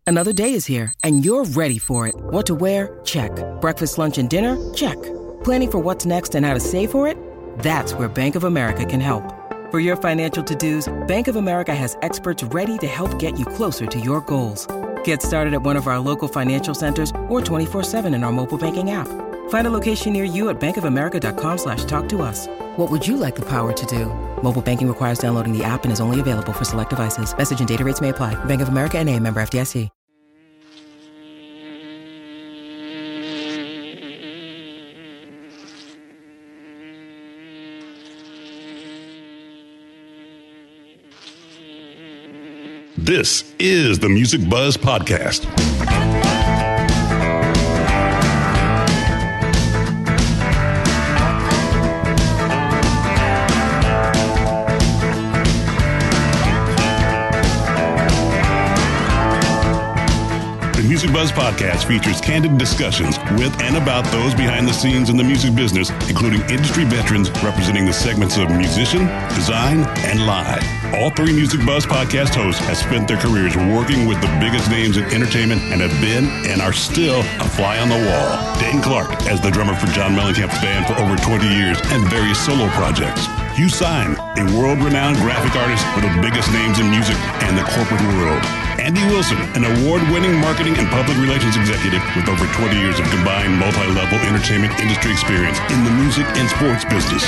Another day is here, and you're ready for it. What to wear? Check. Breakfast, lunch, and dinner? Check. Planning for what's next and how to save for it? That's where Bank of America can help. For your financial to-dos, Bank of America has experts ready to help get you closer to your goals. Get started at one of our local financial centers or 24/7 in our mobile banking app. Find a location near you at bankofamerica.com/talktous. What would you like the power to do? Mobile banking requires downloading the app and is only available for select devices. Message and data rates may apply. Bank of America N.A., member FDIC. This is the Music Buzz Podcast. The Music Buzz Podcast features candid discussions with and about those behind the scenes in the music business, including industry veterans representing the segments of musician, design, and live. All three Music Buzz Podcast hosts have spent their careers working with the biggest names in entertainment and have been and are still a fly on the wall. Dane Clark as the drummer for John Mellencamp's band for over 20 years and various solo projects. Hugh Syme, a world-renowned graphic artist for the biggest names in music and the corporate world. Andy Wilson, an award-winning marketing and public relations executive with over 20 years of combined multi-level entertainment industry experience in the music and sports business.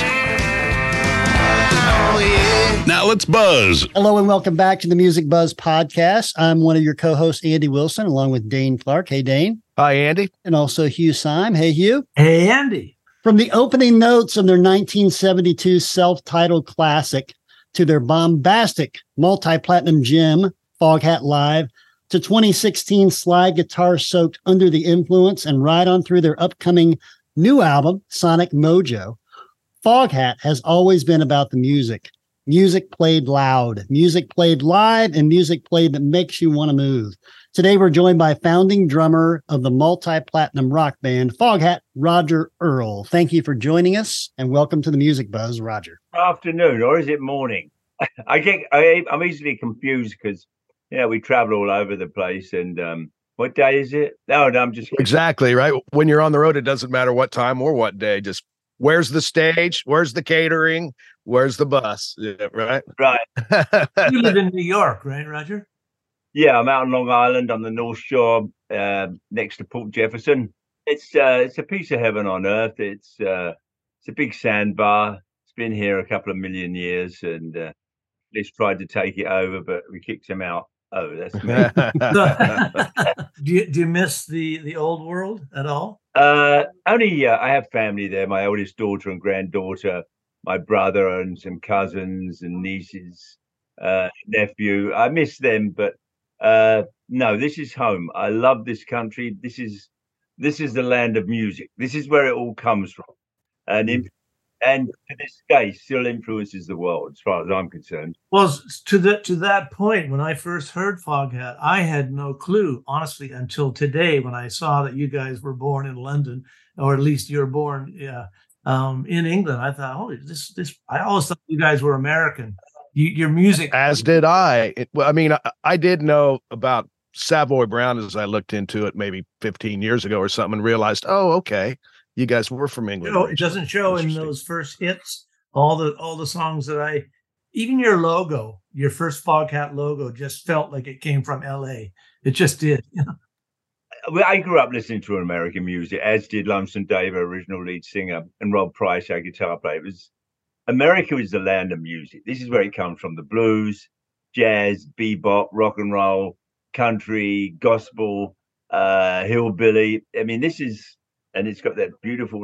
Now let's buzz. Hello and welcome back to the Music Buzz Podcast. I'm one of your co-hosts, Andy Wilson, along with Dane Clark. Hey, Dane. Hi, Andy. And also Hugh Syme. Hey, Hugh. Hey, Andy. From the opening notes of their 1972 self-titled classic to their bombastic multi-platinum gem, Foghat Live, to 2016 slide guitar soaked Under the Influence, and right on through their upcoming new album, Sonic Mojo, Foghat has always been about the music. Music played loud, music played live, and music played that makes you want to move. Today, we're joined by founding drummer of the multi-platinum rock band Foghat, Roger Earl. Thank you for joining us, and welcome to the Music Buzz, Roger. Afternoon, or is it morning? I'm easily confused because, we travel all over the place. And what day is it? No, I'm just exactly right. When you're on the road, it doesn't matter what time or what day. Just where's the stage? Where's the catering? Where's the bus? Yeah, right. Right. You live in New York, right, Roger? Yeah, I'm out on Long Island on the North Shore, next to Port Jefferson. It's a piece of heaven on earth. It's a big sandbar. It's been here a couple of million years, and Liz tried to take it over, but we kicked him out. Oh, that's me. Do you miss the old world at all? Only I have family there. My oldest daughter and granddaughter, my brother and some cousins and nieces, nephew. I miss them, but no, this is home. I love this country. This is the land of music. This is where it all comes from, and to this day still influences the world as far as I'm concerned. Well, to that point, when I first heard Foghat, I had no clue, honestly, until today when I saw that you guys were born in London, or at least you're born in England. I thought, holy, this. I always thought you guys were American. Your music, as did I. I did know about Savoy Brown as I looked into it maybe 15 years ago or something, and realized, oh, okay, you guys were from England. It doesn't show in those first hits. All the songs that even your logo, your first Foghat logo, just felt like it came from L.A. It just did. Well, I grew up listening to American music, as did Lonesome Dave, our original lead singer, and Rob Price, our guitar player. America is the land of music. This is where it comes from: the blues, jazz, bebop, rock and roll, country, gospel, hillbilly. I mean, and it's got that beautiful,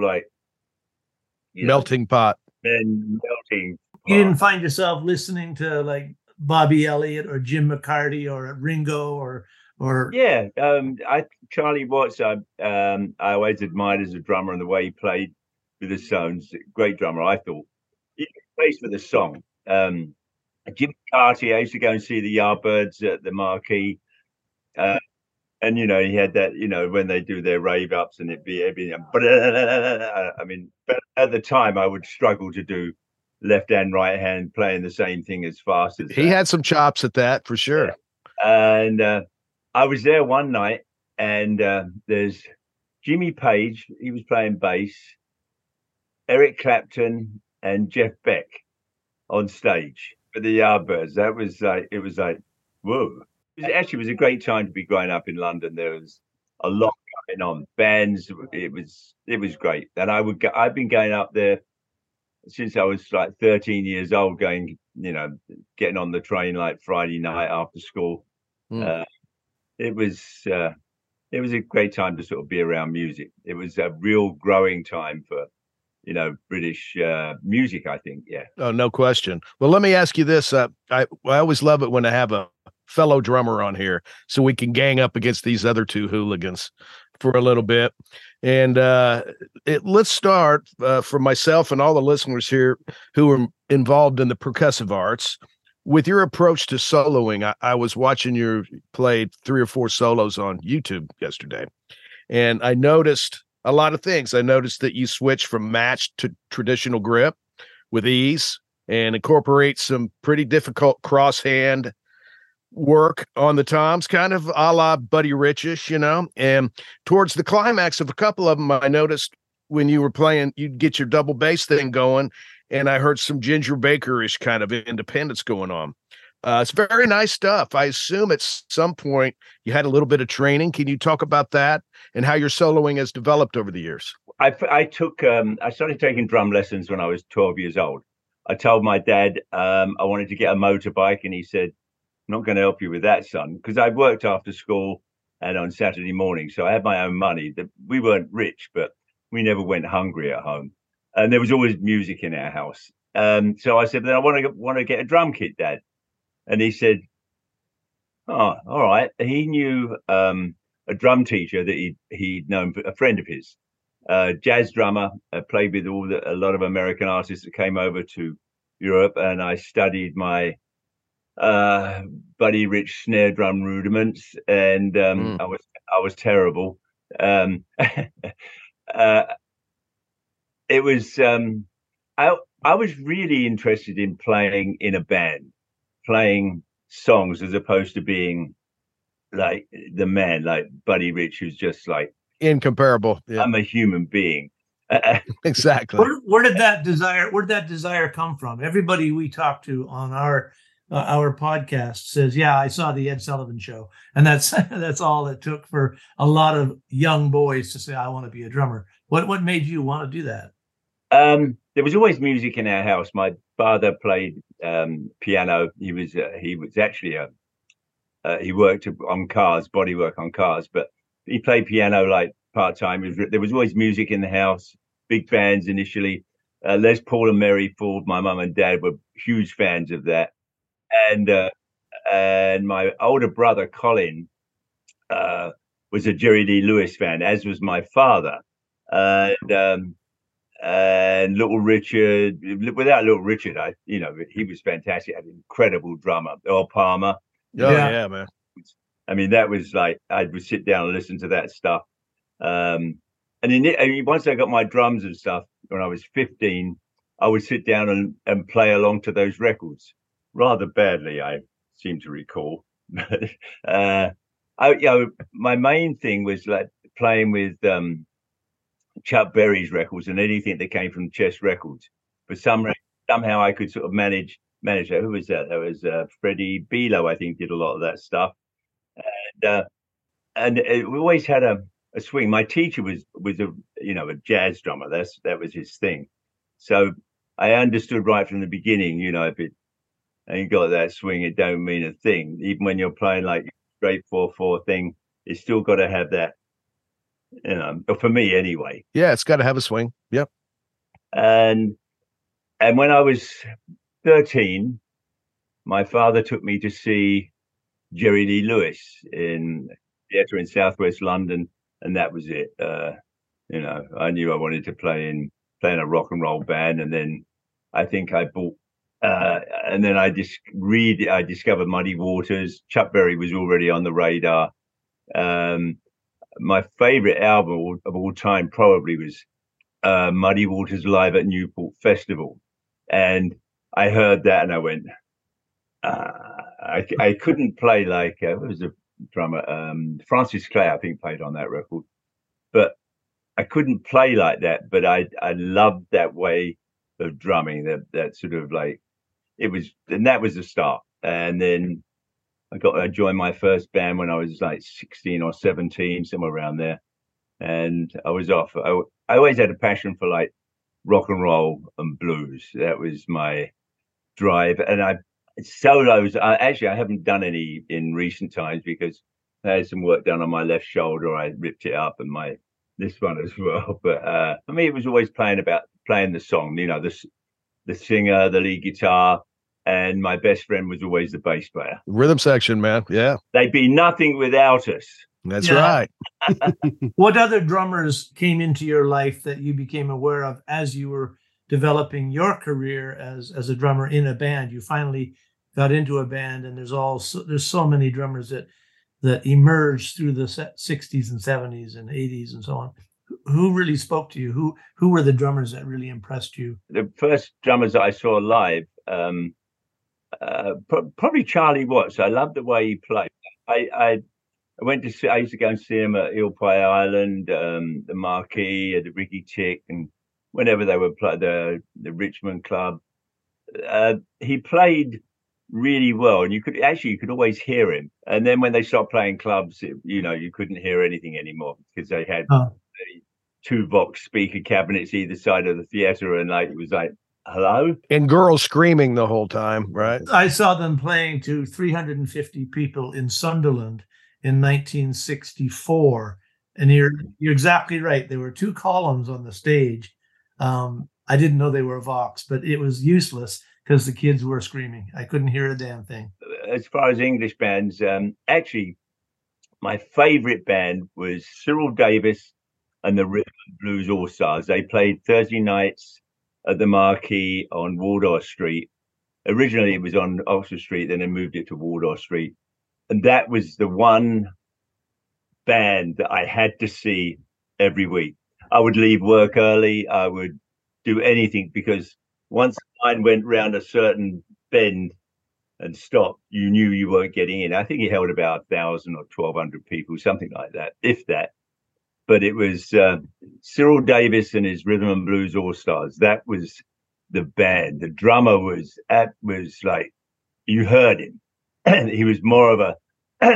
melting pot. And melting pot. You didn't find yourself listening to like Bobby Elliott or Jim McCarty or Ringo or yeah, Charlie Watts. I always admired as a drummer and the way he played with the Stones. Great drummer, I thought. He plays for the song. Jim McCarty. I used to go and see the Yardbirds at the Marquee. And, he had that, when they do their rave ups and it'd be everything. But at the time I would struggle to do left hand, right hand playing the same thing as fast as he had some chops at that for sure. Yeah. And I was there one night, and there's Jimmy Page. He was playing bass. Eric Clapton and Jeff Beck on stage for the Yardbirds. That was like, it was like, whoa. It was a great time to be growing up in London. There was a lot going on, bands. It was great. And I've been going up there since I was like 13 years old, going, getting on the train like Friday night after school. It was a great time to sort of be around music. It was a real growing time for British music, I think. Yeah. Oh, no question. Well, let me ask you this. I always love it when I have a fellow drummer on here so we can gang up against these other two hooligans for a little bit. And let's start for myself and all the listeners here who are involved in the percussive arts with your approach to soloing. I was watching you play 3 or 4 solos on YouTube yesterday, and I noticed a lot of things. I noticed that you switch from match to traditional grip with ease and incorporate some pretty difficult crosshand work on the toms, kind of a la Buddy Rich-ish, and towards the climax of a couple of them, I noticed when you were playing, you'd get your double bass thing going, and I heard some Ginger Baker-ish kind of independence going on. It's very nice stuff. I assume at some point you had a little bit of training. Can you talk about that and how your soloing has developed over the years? I started taking drum lessons when I was 12 years old. I told my dad I wanted to get a motorbike, and he said, "I'm not going to help you with that, son," because I worked after school and on Saturday morning, so I had my own money. We weren't rich, but we never went hungry at home, and there was always music in our house. So I said, "Then I want to get a drum kit, Dad." And he said, "Oh, all right." He knew a drum teacher that he'd known, a friend of his, jazz drummer, played with a lot of American artists that came over to Europe, and I studied my Buddy Rich snare drum rudiments, and I was terrible. It was I was really interested in playing in a band, playing songs, as opposed to being like the man like Buddy Rich, who's just like incomparable. Yeah. I'm a human being. Exactly. Where did that desire come from? Everybody we talk to on our podcast says, "Yeah, I saw the Ed Sullivan Show," and that's all it took for a lot of young boys to say, "I want to be a drummer." What made you want to do that? There was always music in our house. My father played piano. He was actually he worked on cars, bodywork on cars, but he played piano like part-time. There was always music in the house, big bands initially. Les Paul and Mary Ford, my mum and dad were huge fans of that. And my older brother, Colin, was a Jerry Lee Lewis fan, as was my father. And Little Richard, without Little Richard, he was fantastic. Had an incredible drummer, Earl Palmer. Oh, yeah, man. I mean, that was like, I would sit down and listen to that stuff. And once I got my drums and stuff, when I was 15, I would sit down and play along to those records. Rather badly, I seem to recall. My main thing was like playing with Chuck Berry's records and anything that came from Chess Records. But somehow I could sort of manage that. Who was that? That was Freddie Belo, I think, did a lot of that stuff. And we always had a swing. My teacher was a jazz drummer. That was his thing. So I understood right from the beginning, if it ain't got that swing, it don't mean a thing. Even when you're playing like straight 4/4 thing, it's still got to have that, for me anyway. Yeah, it's got to have a swing. Yep. And when I was 13, my father took me to see Jerry Lee Lewis in theatre in Southwest London, and that was it. I knew I wanted to play in a rock and roll band, and then I think I bought. And then I discovered Muddy Waters. Chuck Berry was already on the radar. My favorite album of all time probably was Muddy Waters live at Newport Festival, and I heard that and I went, I couldn't play like it was drummer. Francis Clay, I think, played on that record. But I couldn't play like that. But I loved that way of drumming. That sort of like it was, and that was the start. And then I joined my first band when I was like 16 or 17, somewhere around there. And I was off. I always had a passion for like rock and roll and blues. That was my drive. And solos, I haven't done any in recent times because I had some work done on my left shoulder. I ripped it up, and this one as well. But for me, it was always playing the song, the singer, the lead guitar, and my best friend was always the bass player. Rhythm section, man. Yeah. They'd be nothing without us. That's right. What other drummers came into your life that you became aware of as you were developing your career as a drummer in a band? You finally got into a band, and there's so many drummers that emerged through the 60s and 70s and 80s and so on. Who really spoke to you? Who were the drummers that really impressed you? The first drummers that I saw live, probably Charlie Watts. I loved the way he played. I used to go and see him at Eel Pie Island, the Marquee, the Ricky Tick, and whenever they would play the Richmond Club. He played really well, and you could always hear him. And then when they stopped playing clubs, you couldn't hear anything anymore because they had 2 Vox speaker cabinets either side of the theater, and it was like, hello? And girls screaming the whole time, right? I saw them playing to 350 people in Sunderland in 1964. And you're exactly right. There were 2 columns on the stage. I didn't know they were Vox, but it was useless because the kids were screaming. I couldn't hear a damn thing. As far as English bands, actually, my favorite band was Cyril Davis and the Rhythm and Blues All Stars. They played Thursday nights at the Marquee on Wardour Street. Originally, it was on Oxford Street, then they moved it to Wardour Street. And that was the one band that I had to see every week. I would leave work early. I would do anything because once the line went round a certain bend and stopped, you knew you weren't getting in. I think it held about 1,000 or 1,200 people, something like that, if that. But it was Cyril Davis and his Rhythm and Blues All Stars. That was the band. The drummer was like, you heard him. He was more of a,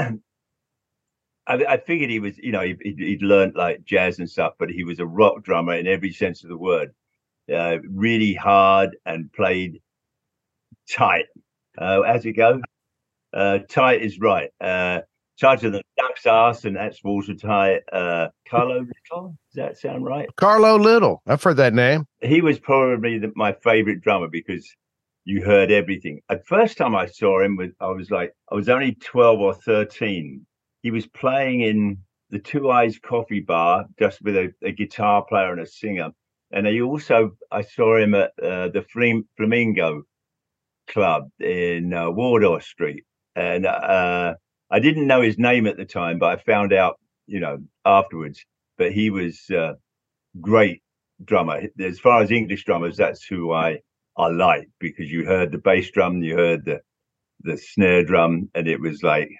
I figured he was, he'd learned like jazz and stuff, but he was a rock drummer in every sense of the word. Really hard and played tight. How's it go? Tight is right. Tighter than duck's ass, and that's watertight. Carlo Little, does that sound right? Carlo Little. I've heard that name. He was probably my favorite drummer because you heard everything. The first time I saw him, I was only 12 or 13. He was playing in the Two Eyes Coffee Bar, just with a guitar player and a singer. And I saw him at the Flamingo Club in Wardour Street. And I didn't know his name at the time, but I found out, afterwards. But he was a great drummer. As far as English drummers, that's who I like, because you heard the bass drum, you heard the snare drum, and it was tight.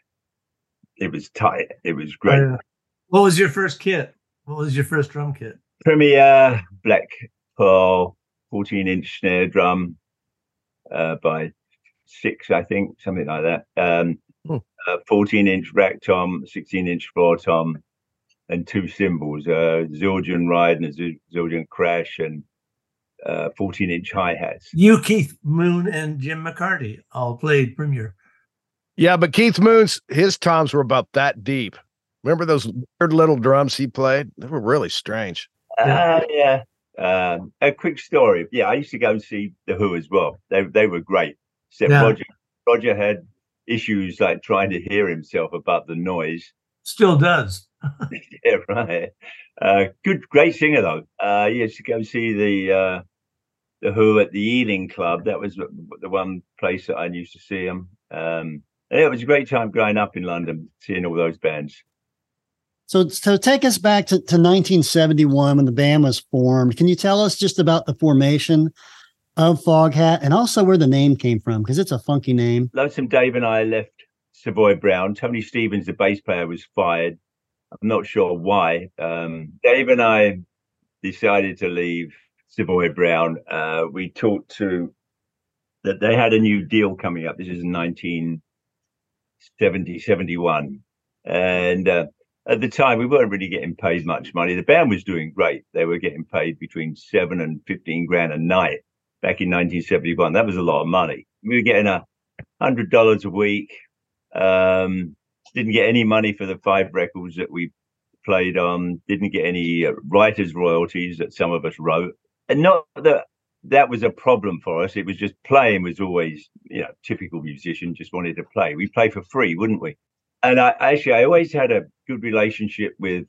It was great. What was your first kit? What was your first drum kit? Premier Black Pearl 14-inch snare drum by 6, I think, something like that. 14-inch rack tom, 16-inch floor tom, and 2 cymbals, Zildjian Ride and a Zildjian Crash, and 14-inch hi-hats. You, Keith Moon, and Jim McCarty all played Premier. Yeah, but Keith Moon's, his toms were about that deep. Remember those weird little drums he played? They were really strange. Yeah. A quick story. Yeah, I used to go and see The Who as well. They were great. Except Roger had issues like trying to hear himself above the noise. Still does. Yeah, right. Great singer though. He used to go see the Who at the Ealing Club. That was the one place that I used to see him. And it was a great time growing up in London, seeing all those bands. So take us back to 1971 when the band was formed. Can you tell us just about the formation of Foghat and also where the name came from? Because it's a funky name. Lonesome Dave and I left Savoy Brown. Tony Stevens, the bass player, was fired. I'm not sure why. Dave and I decided to leave Savoy Brown. We talked to that they had a new deal coming up. This is 1970, 71. And at the time, we weren't really getting paid much money. The band was doing great. They were getting paid between 7 and 15 grand a night back in 1971. That was a lot of money. We were getting $100 a week. Didn't get any money for the 5 records that we played on. Didn't get any writers' royalties that some of us wrote. And not that that was a problem for us. It was just playing was always, typical musician, just wanted to play. We play for free, wouldn't we? And I always had a good relationship with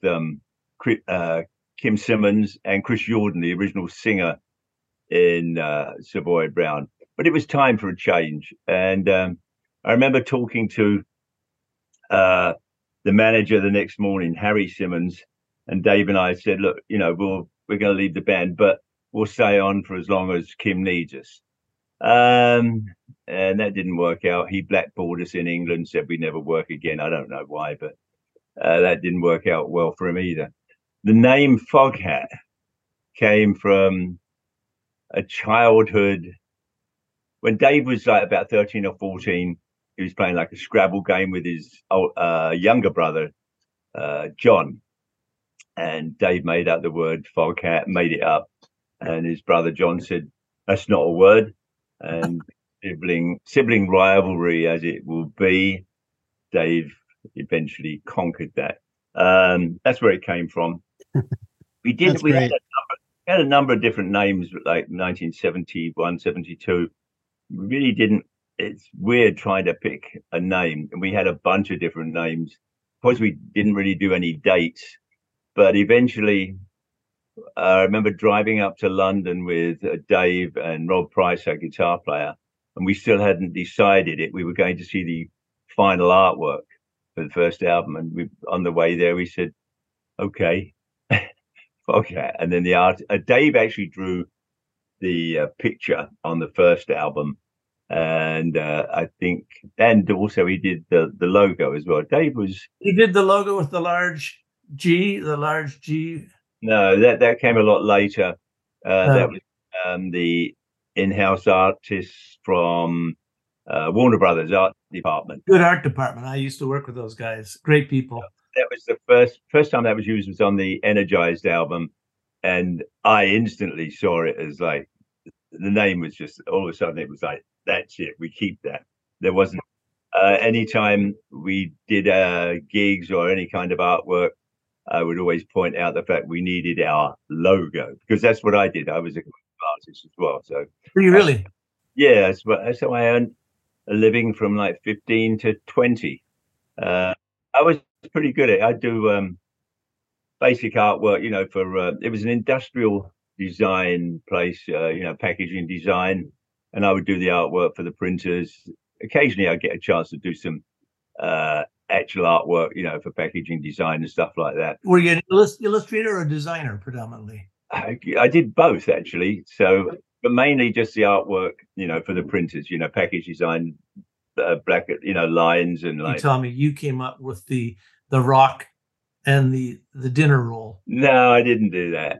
Kim Simmons and Chris Jordan, the original singer in Savoy Brown. But it was time for a change. And I remember talking to the manager the next morning, Harry Simmons, and Dave and I said, look, we're going to leave the band, but we'll stay on for as long as Kim needs us. And that didn't work out. He blackballed us in England, said we'd never work again. I don't know why, but that didn't work out well for him either. The name Foghat came from a childhood. When Dave was like about 13 or 14, he was playing like a Scrabble game with his younger brother, John. And Dave made up the word Foghat, made it up. And his brother John said, that's not a word. And sibling rivalry as it will be, Dave eventually conquered that. That's where it came from. We had a number of different names, like 1971, 72. We really didn't. It's weird trying to pick a name, and we had a bunch of different names. Of course, we didn't really do any dates, but eventually, I remember driving up to London with Dave and Rob Price, our guitar player, and we still hadn't decided it. We were going to see the final artwork for the first album, and on the way there, we said, "Okay, okay." And then Dave actually drew the picture on the first album, and I think, and also he did the logo as well. He did the logo with the large G. No, that came a lot later. That was the in-house artists from Warner Brothers art department. Good art department. I used to work with those guys. Great people. That was the first time that was used was on the Energized album, and I instantly saw it as like the name was just all of a sudden it was like, that's it. We keep that. There wasn't anytime we did gigs or any kind of artwork, I would always point out the fact we needed our logo, because that's what I did. I was a artist as well. So were you really? Yeah, that's how I earned a living from like 15 to 20. I was pretty good at it. I do basic artwork, for it was an industrial design place, packaging design, and I would do the artwork for the printers. Occasionally I'd get a chance to do some actual artwork, for packaging design and stuff like that. Were you an illustrator or a designer predominantly? I did both actually. So, but mainly just the artwork, for the printers, package design, black, lines and like. You tell me you came up with the rock and the dinner roll. No, I didn't do that.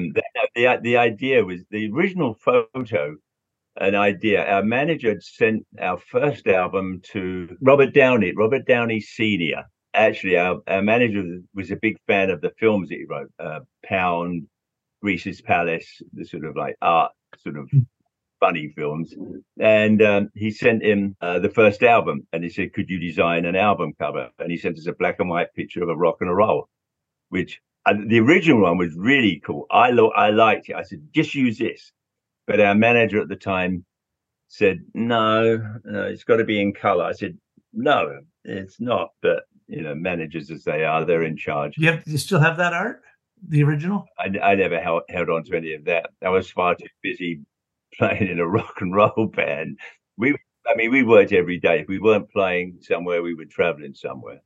The idea was the original photo. An idea. Our manager had sent our first album to Robert Downey Sr. Actually, our manager was a big fan of the films that he wrote, Pound, Grease's Palace, the sort of like art, sort of funny films. And he sent him the first album, and he said, could you design an album cover? And he sent us a black and white picture of a rock and a roll, which the original one was really cool. I liked it. I said, just use this. But our manager at the time said, no, it's got to be in color. I said, no, it's not. But, managers as they are, they're in charge. Do you still have that art, the original? I never held on to any of that. I was far too busy playing in a rock and roll band. We worked every day. If we weren't playing somewhere, we were traveling somewhere.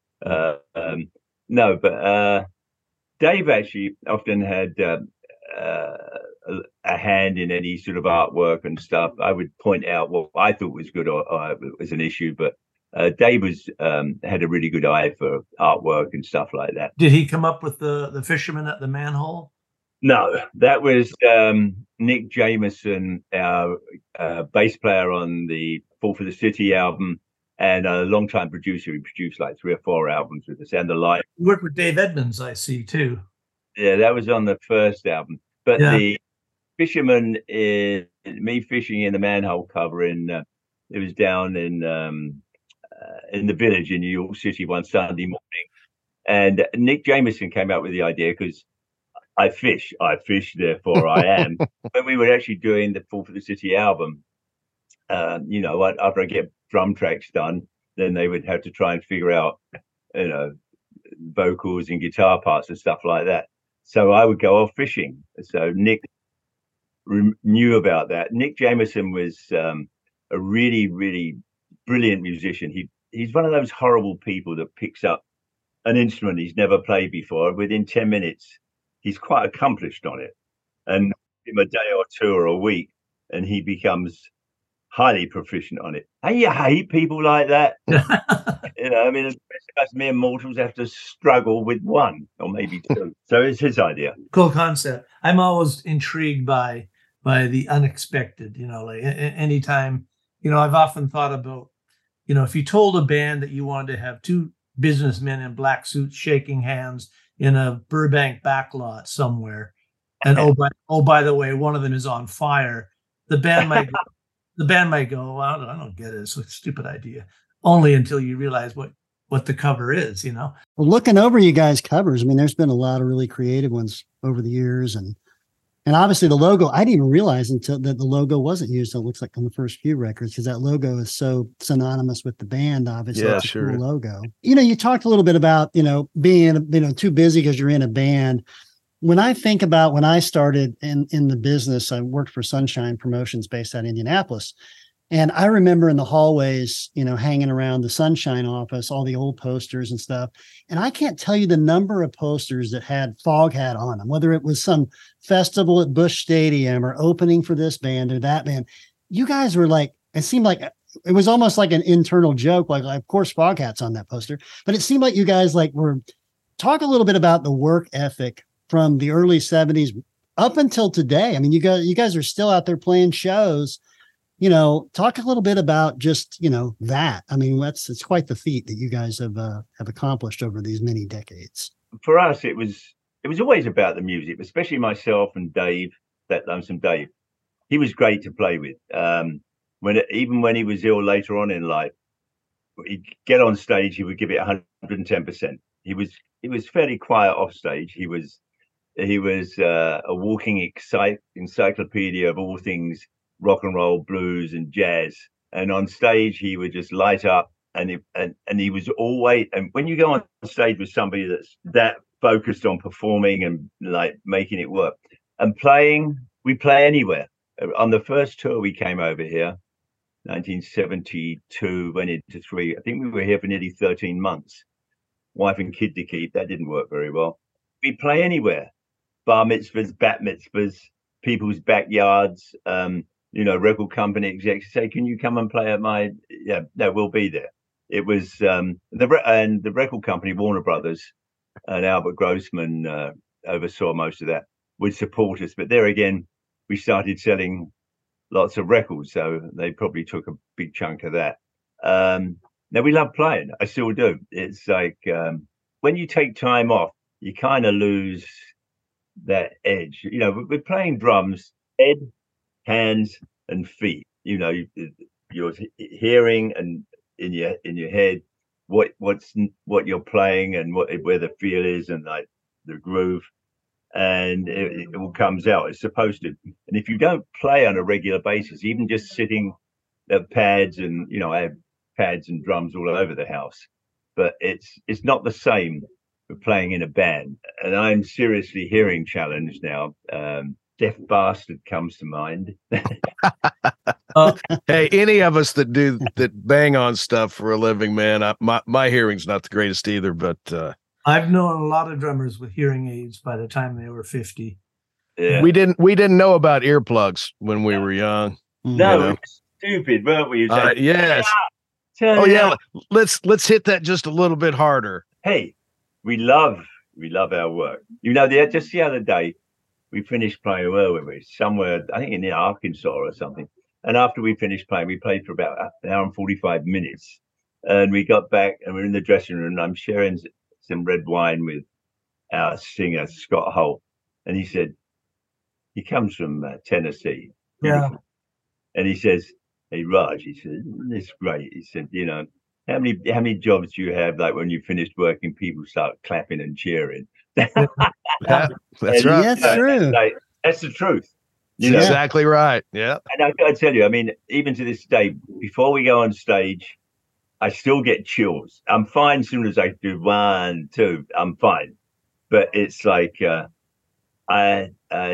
No, but Dave actually often had a hand in any sort of artwork and stuff. I would point out what I thought was good or was an issue, but Dave was had a really good eye for artwork and stuff like that. Did he come up with the fisherman at the manhole? No, that was Nick Jameson, our bass player on the Fall for the City album, and a longtime producer who produced like 3 or 4 albums with us, and the live. You worked with Dave Edmunds, I see, too. Yeah, that was on the first album. But the fisherman is me fishing in the manhole cover it was down in the Village in New York City one Sunday morning. And Nick Jameson came out with the idea because I fish, therefore I am. When we were actually doing the Fall for the City album, after I get drum tracks done, then they would have to try and figure out, vocals and guitar parts and stuff like that. So I would go off fishing. So Nick knew about that. Nick Jameson was a really, really brilliant musician. He's one of those horrible people that picks up an instrument he's never played before. Within 10 minutes, he's quite accomplished on it. And give him a day or 2 or a week, and he becomes highly proficient on it. And you hate people like that. As mere mortals have to struggle with 1 or maybe 2. So it's his idea. Cool concept. I'm always intrigued by the unexpected, like anytime, I've often thought about, if you told a band that you wanted to have 2 businessmen in black suits shaking hands in a Burbank backlot somewhere, and by the way, one of them is on fire, the band might go, well, I don't get it. It's a stupid idea. Only until you realize what the cover is, Well, looking over you guys' covers, I mean, there's been a lot of really creative ones over the years, and obviously the logo, I didn't even realize until that the logo wasn't used. It looks like on the first few records, because that logo is so synonymous with the band. Obviously, it's a cool logo. You talked a little bit about being too busy because you're in a band. When I think about when I started in the business, I worked for Sunshine Promotions based out of Indianapolis. And I remember in the hallways, hanging around the Sunshine office, all the old posters and stuff. And I can't tell you the number of posters that had Foghat on them, whether it was some festival at Busch Stadium or opening for this band or that band. You guys were like, it seemed like it was almost like an internal joke. Like of course, Foghat's on that poster, but it seemed like you guys were talk a little bit about the work ethic from the early 70s up until today. I mean, you guys are still out there playing shows. Talk a little bit about just, that. I mean, it's quite the feat that you guys have accomplished over these many decades. For us, it was always about the music, especially myself and Dave, that lonesome Dave. He was great to play with. Even when he was ill later on in life, he'd get on stage, he would give it 110%. He was fairly quiet off stage. He was a walking encyclopedia of all things rock and roll, blues, and jazz. And on stage, he would just light up. And he was always. And when you go on stage with somebody that's that focused on performing and like making it work and playing, we play anywhere. On the first tour we came over here, 1972, went into 3. I think we were here for nearly 13 months. Wife and kid to keep. That didn't work very well. We play anywhere. Bar mitzvahs, bat mitzvahs, people's backyards. Record company execs say, "Can you come and play at my?" Yeah, no, we'll be there. It was the record company, Warner Brothers, and Albert Grossman oversaw most of that. Would support us, but there again, we started selling lots of records, so they probably took a big chunk of that. Now we love playing. I still do. It's like when you take time off, you kind of lose that edge. We're playing drums, head, hands, and feet. You're hearing and in your head what you're playing and where the feel is and like the groove, and it all comes out. It's supposed to. And if you don't play on a regular basis, even just sitting at pads, and I have pads and drums all over the house, but it's not the same with playing in a band. And I'm seriously hearing challenged now. Deaf Bastard comes to mind. Hey, any of us that bang on stuff for a living, man, my hearing's not the greatest either, but I've known a lot of drummers with hearing aids by the time they were 50. Yeah. We didn't know about earplugs when we were young. No, we were stupid, weren't we? Yes. Oh yeah, let's hit that just a little bit harder. Hey, we love our work. Just the other day, we finished playing, where were we? Somewhere, I think in Arkansas or something. And after we finished playing, we played for about an hour and 45 minutes. And we got back and we're in the dressing room and I'm sharing some red wine with our singer, Scott Holt. And he said, he comes from Tennessee. Yeah. And he says, hey, Raj, he said, it's great. He said, how many jobs do you have, like when you finished working, people start clapping and cheering? That's right. That's true. That's the truth. Exactly right. Yeah. And I got to tell you, I mean, even to this day, before we go on stage, I still get chills. I'm fine as soon as I do 1, 2, I'm fine. But it's like I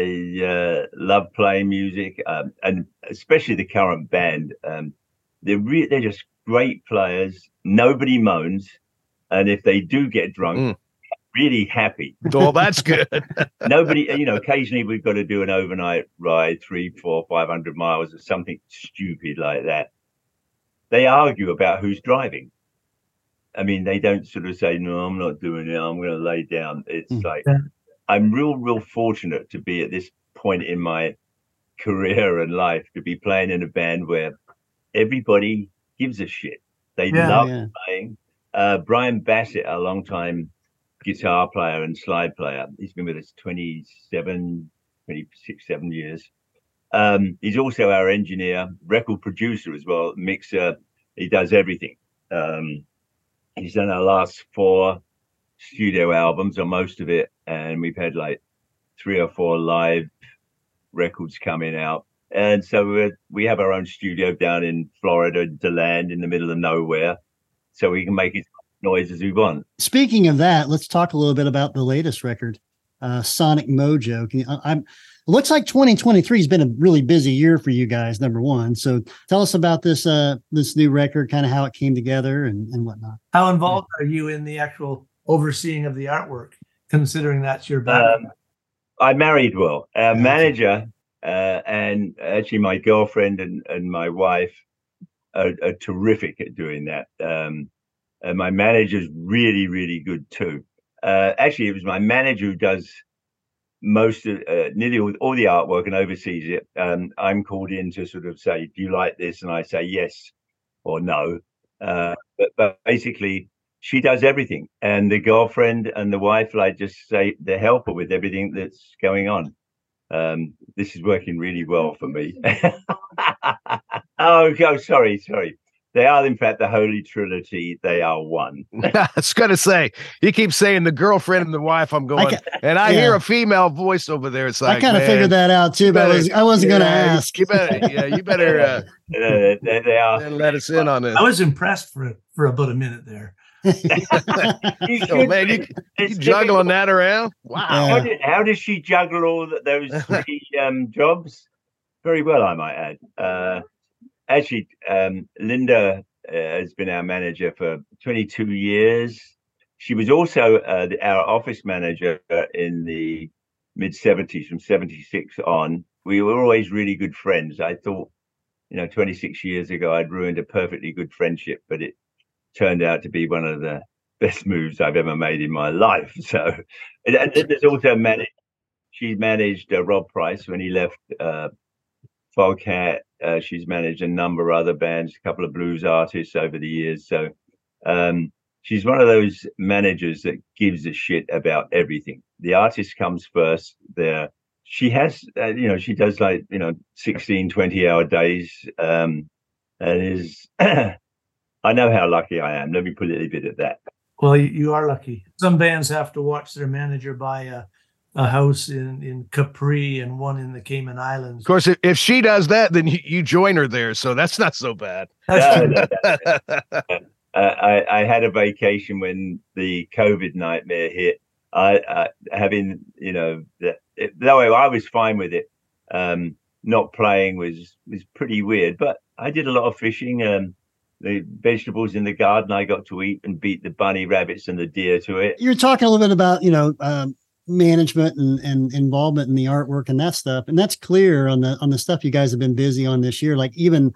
love playing music, and especially the current band. They're just great players. Nobody moans, and if they do get drunk, really happy. Oh, that's good. Nobody, occasionally we've got to do an overnight ride, 300, 400, 500 miles or something stupid like that. They argue about who's driving. I mean, they don't sort of say, no, I'm not doing it, I'm going to lay down. It's like, I'm real fortunate to be at this point in my career and life, to be playing in a band where everybody gives a shit. They love playing. Brian Bassett, a long-time guitar player and slide player, he's been with us 26, 7 years. He's also our engineer, record producer as well, mixer. He does everything. He's done our last 4 studio albums, or most of it, and we've had like 3 or 4 live records coming out. And so we have our own studio down in Florida, DeLand, in the middle of nowhere, so we can make as much noise as we want. Speaking of that, let's talk a little bit about the latest record, Sonic Mojo. It looks like 2023 has been a really busy year for you guys, number one. So tell us about this new record, kind of how it came together and whatnot. How involved are you in the actual overseeing of the artwork, considering that's your background? I married well. Our manager and actually my girlfriend and my wife are terrific at doing that. And my manager's really, really good too. Actually, it was my manager who does most of nearly all the artwork and oversees it. I'm called in to sort of say, do you like this? And I say yes or no. But basically, she does everything. And the girlfriend and the wife, like, just say they help her with everything that's going on. This is working really well for me. Oh, sorry. They are, in fact, the Holy Trinity. They are one. I was going to say, you keep saying the girlfriend and the wife. I'm going, I hear a female voice over there. It's like, I kind of figured that out too, but I wasn't going to ask. You better. They are. Let us in on it. I was impressed for about a minute there. Oh, man, you juggling that around? Wow. How does she juggle all those 3 jobs? Very well, I might add. Actually, Linda has been our manager for 22 years. She was also our office manager in the mid-70s, from 76 on. We were always really good friends. I thought, 26 years ago, I'd ruined a perfectly good friendship, but it turned out to be one of the best moves I've ever made in my life. So, and there's also she managed Rob Price when he left Foghat. She's managed a number of other bands, a couple of blues artists over the years. So she's one of those managers that gives a shit about everything. The artist comes first. She has, she does 16, 20-hour days, and is, I know how lucky I am. Let me put it a bit at that. Well, you are lucky. Some bands have to watch their manager buy a house in Capri and one in the Cayman Islands. Of course, if she does that, then you join her there, so that's not so bad. No. I had a vacation when the COVID nightmare hit. Though I was fine with it. Not playing was pretty weird, but I did a lot of fishing. The vegetables in the garden I got to eat and beat the bunny rabbits and the deer to it. You're talking a little bit about, management and involvement in the artwork and that stuff. And that's clear on the stuff you guys have been busy on this year. Like even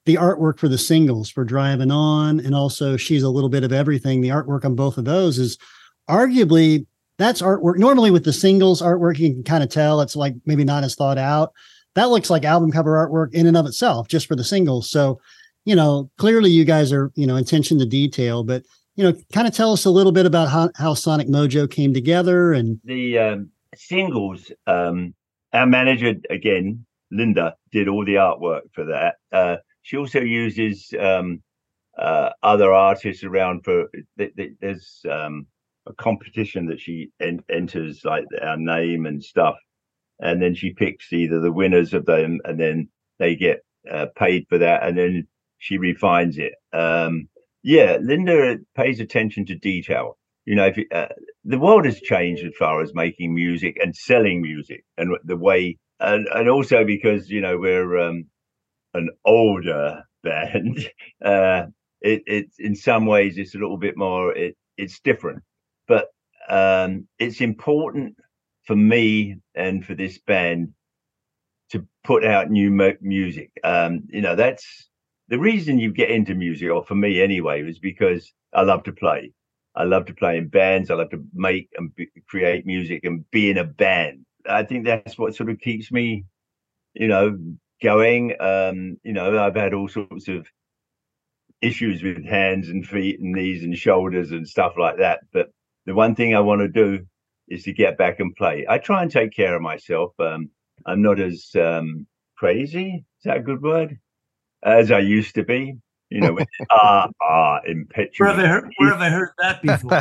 the artwork for the singles for Driving On, and also She's a Little Bit of Everything. The artwork on both of those is arguably, that's artwork. Normally with the singles artwork, you can kind of tell it's like maybe not as thought out. That looks like album cover artwork in and of itself, just for the singles. So, clearly you guys are, attention to detail, but, kind of tell us a little bit about how Sonic Mojo came together. And the singles, our manager, again, Linda, did all the artwork for that. She also uses other artists around for, there's a competition that she enters, like our name and stuff. And then she picks either the winners of them, and then they get paid for that. And then she refines it. Linda pays attention to detail. If the world has changed as far as making music and selling music, and the way, and also because we're an older band, it's in some ways it's a little bit more. It's different, but it's important for me and for this band to put out new music. That's the reason you get into music, or for me anyway, was because I love to play. I love to play in bands. I love to make and create music and be in a band. I think that's what sort of keeps me, going. I've had all sorts of issues with hands and feet and knees and shoulders and stuff like that. But the one thing I want to do is to get back and play. I try and take care of myself. I'm not as crazy, is that a good word, as I used to be. When impetuous. Where have I heard that before?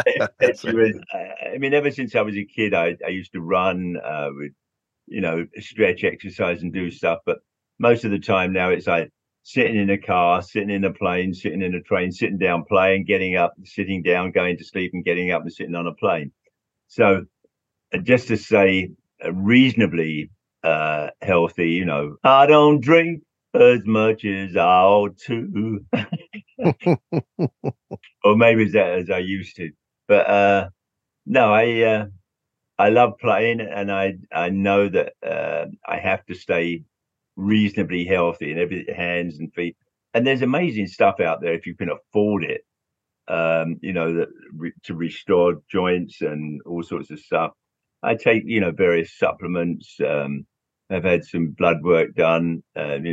Ever since I was a kid, I used to run with, stretch exercise and do stuff. But most of the time now it's like sitting in a car, sitting in a plane, sitting in a train, sitting down, playing, getting up, sitting down, going to sleep, and getting up and sitting on a plane. So just to say reasonably healthy, I don't drink as much as I ought to, or maybe as I used to. But no, I love playing, and I know that I have to stay reasonably healthy in every hands and feet. And there's amazing stuff out there if you can afford it. To restore joints and all sorts of stuff. I take, various supplements. I've had some blood work done,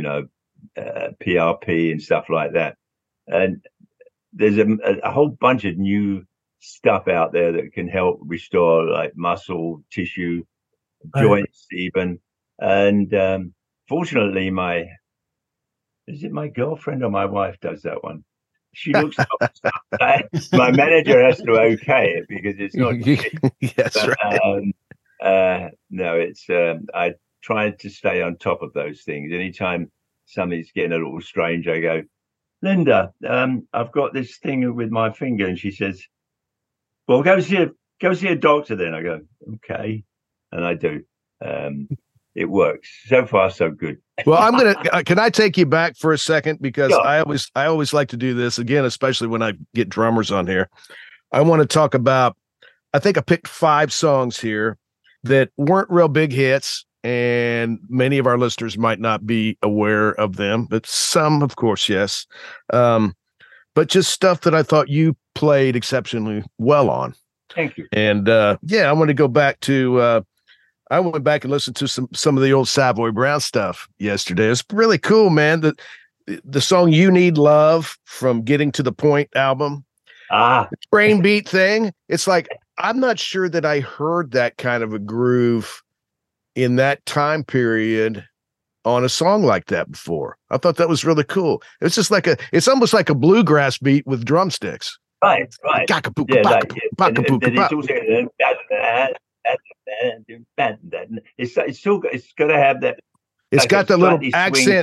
PRP and stuff like that. And there's a whole bunch of new stuff out there that can help restore, like muscle, tissue, joints even. And fortunately, is it my girlfriend or my wife does that one? She looks up stuff. My manager has to okay it because it's not. Yes, right. No, it's. I try to stay on top of those things. Anytime something's getting a little strange, I go, Linda, I've got this thing with my finger, and she says, "Well, go see a doctor." Then I go, "Okay," and I do. It works. So far, so good. Well, can I take you back for a second? Because I always like to do this again, especially when I get drummers on here. I want to talk about, I think I picked 5 songs here that weren't real big hits, and many of our listeners might not be aware of them, but some, of course, yes. But just stuff that I thought you played exceptionally well on. Thank you. And I want to go back to, I went back and listened to some of the old Savoy Brown stuff yesterday. It's really cool, man. The song "You Need Love" from Getting to the Point album, the brain beat thing. It's like, I'm not sure that I heard that kind of a groove in that time period on a song like that before. I thought that was really cool. It's just it's almost like a bluegrass beat with drumsticks. Right. It's still, it's got to have that. It's got the little accent.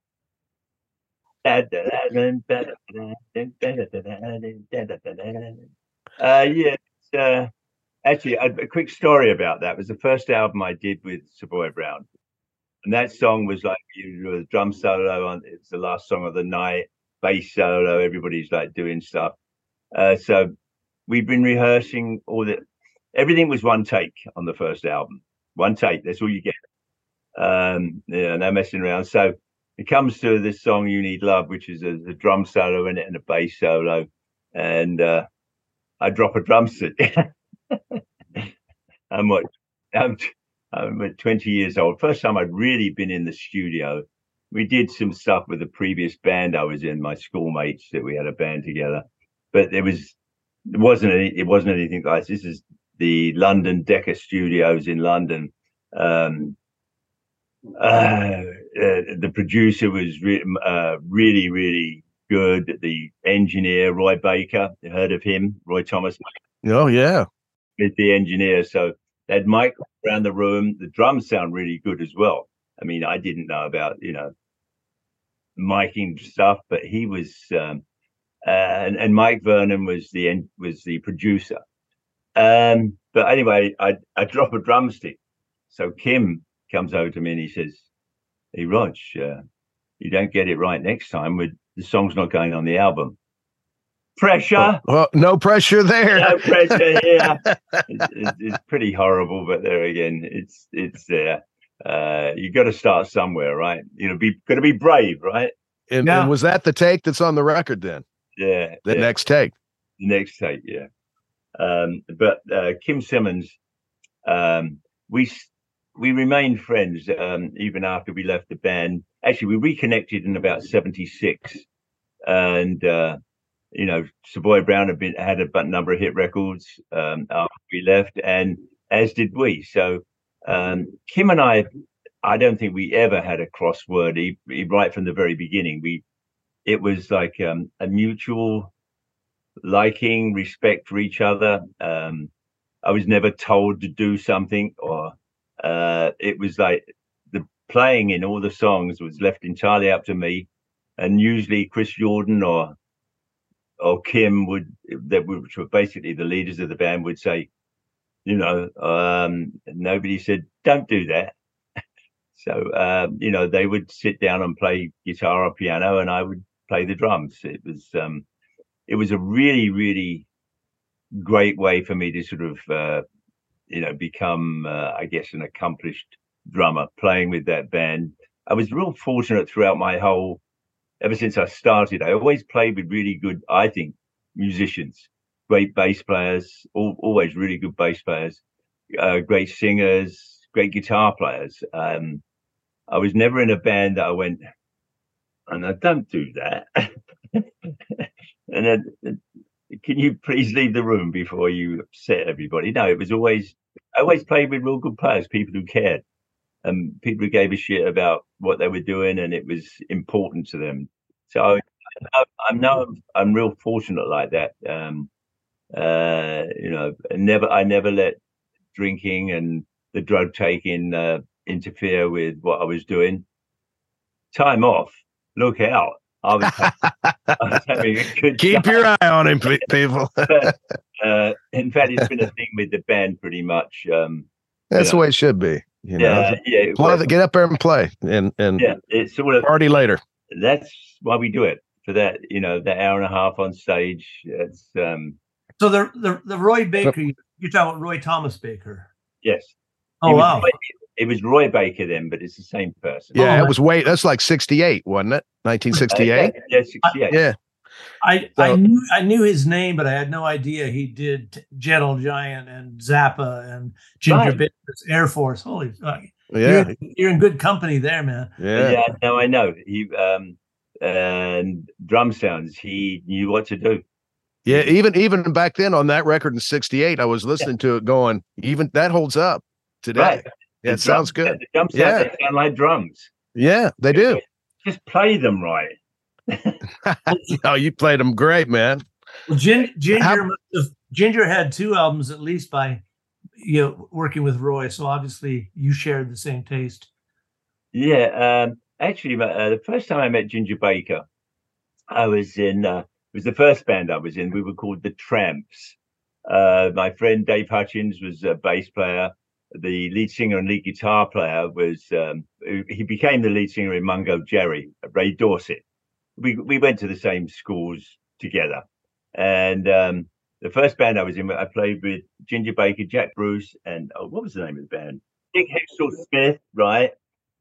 Actually, a quick story about that. It was the first album I did with Savoy Brown, and that song was like a drum solo on. It's the last song of the night, bass solo. Everybody's like doing stuff. So we've been rehearsing everything was one take on the first album. One take. That's all you get. No messing around. So it comes to this song "You Need Love," which is a drum solo in it and a bass solo, and I drop a drumstick. I'm what I'm 20 years old. First time I'd really been in the studio. We did some stuff with the previous band I was in, my schoolmates, that we had a band together, but it wasn't anything like this. This is the London Decca Studios in London. The producer was really, really good. The engineer, Roy Baker, heard of him? Roy Thomas. Oh yeah, Is the engineer. So they had mic around the room. The drums sound really good as well. I mean, I didn't know about miking stuff, but he was, and Mike Vernon was the producer. But anyway, I drop a drumstick. So Kim comes over to me and he says, "Hey, Rog, you don't get it right next time. The song's not going on the album." Pressure. Well, no pressure there. No pressure here. It's pretty horrible, but there again, it's there. You got to start somewhere, right? Got to be brave, right? And was that the take that's on the record then? Yeah. Next take. The next take, yeah. But Kim Simmons, we remained friends even after we left the band. Actually, we reconnected in about '76, and Savoy Brown had a number of hit records after we left, and as did we. So Kim and I don't think we ever had a crossword. Right from the very beginning, it was like a mutual liking, respect for each other. I was never told to do something, or it was like the playing in all the songs was left entirely up to me, and usually Chris Jordan or Kim which were basically the leaders of the band, would say, nobody said don't do that. So they would sit down and play guitar or piano, and I would play the drums. It was a really, really great way for me to sort of become I guess an accomplished drummer playing with that band. I was real fortunate throughout ever since I started. I always played with really good, I think, musicians, great bass players, always really good bass players, great singers, great guitar players. I was never in a band that I went, and I don't do that. And then, can you please leave the room before you upset everybody? No, I always played with real good players, people who cared. People who gave a shit about what they were doing, and it was important to them. So I'm real fortunate like that. I never let drinking and the drug taking interfere with what I was doing. Time off, look out! I was having a good Keep time. your eye on him, people. In fact, it's been a thing with the band pretty much. That's the way it should be. Get up there and play, and it's sort of party later. That's why we do it, for that that hour and a half on stage. It's So the Roy Baker, you're talking about Roy Thomas Baker. Yes. Oh wow. It was Roy Baker then, but it's the same person. Yeah, that's like 68, wasn't it? 1968. Yeah, 68. Yeah. I knew his name, but I had no idea he did Gentle Giant and Zappa and Ginger Baker's Air Force. Holy fuck! Yeah, you're in good company there, man. Yeah. No, I know he and Drum Sounds. He knew what to do. Yeah, even back then on that record in '68, I was listening to it, going, even that holds up today. Right. Yeah, it sounds good. The drum sounds, they sound like drums. Yeah, they do. Just play them right. Oh, you played them great, man. Well, Ginger had 2 albums at least by working with Roy, so obviously you shared the same taste. Yeah, actually, the first time I met Ginger Baker, I was in. It was the first band I was in. We were called the Tramps. My friend Dave Hutchins was a bass player. The lead singer and lead guitar player was. He became the lead singer in Mungo Jerry, Ray Dorset. We went to the same schools together, and the first band I was in, I played with Ginger Baker, Jack Bruce, and what was the name of the band? Dick Hextall Smith, right?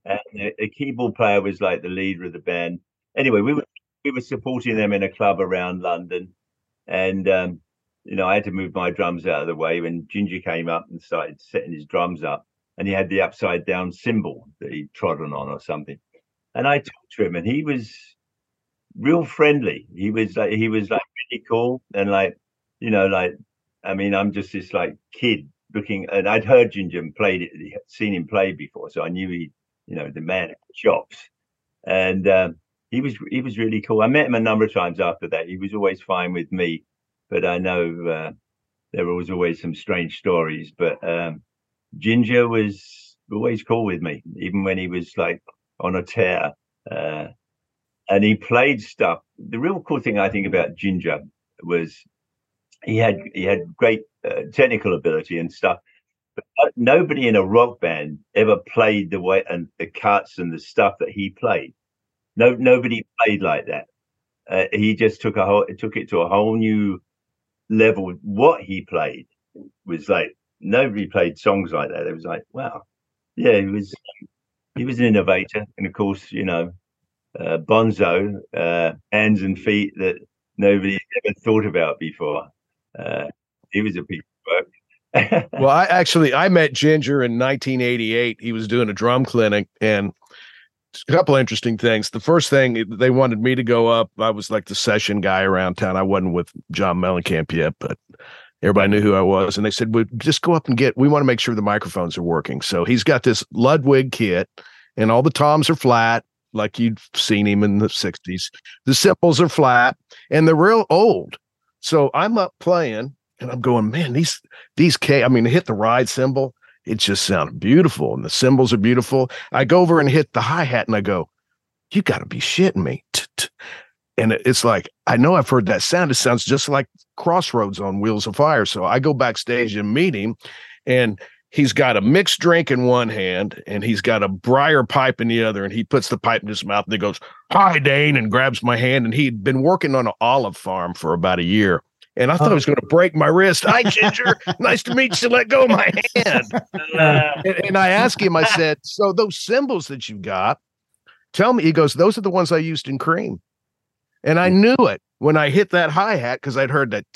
and the keyboard player was like the leader of the band. Anyway, we were supporting them in a club around London, and I had to move my drums out of the way when Ginger came up and started setting his drums up, and he had the upside down cymbal that he'd trodden on or something. And I talked to him, and he was real friendly. He was like really cool, and I mean, I'm just this like kid looking, and I'd heard Ginger played it, seen him play before, so I knew the man at the chops, and he was really cool. I met him a number of times after that. He was always fine with me, but I know there was always some strange stories. But Ginger was always cool with me, even when he was like on a tear. And he played stuff. The real cool thing I think about Ginger was he had great technical ability and stuff, but nobody in a rock band ever played the way and the cuts and the stuff that he played. Nobody played like that. He just took it to a whole new level. What he played was like nobody played songs like that. It was like, wow, yeah, he was an innovator, and of course, Bonzo, hands and feet that nobody ever thought about before. He was a piece of work. Well, I met Ginger in 1988. He was doing a drum clinic, and a couple of interesting things. The first thing, they wanted me to go up. I was like the session guy around town. I wasn't with John Mellencamp yet, but everybody knew who I was. And they said, well, just go up and we want to make sure the microphones are working. So he's got this Ludwig kit, and all the toms are flat, like you'd seen him in the 60s. The cymbals are flat, and they're real old. So I'm up playing, and I'm going, man, these hit the ride cymbal. It just sounded beautiful, and the cymbals are beautiful. I go over and hit the hi-hat, and I go, you got to be shitting me. And it's like, I know I've heard that sound. It sounds just like Crossroads on Wheels of Fire. So I go backstage and meet him, and he's got a mixed drink in one hand, and he's got a briar pipe in the other, and he puts the pipe in his mouth, and he goes, hi, Dane, and grabs my hand. And he'd been working on an olive farm for about a year. And I thought I was going to break my wrist. Hi, Ginger. Nice to meet you. Let go of my hand. And I asked him, I said, so those cymbals that you've got, tell me. He goes, those are the ones I used in Cream. And I knew it when I hit that hi-hat, because I'd heard that.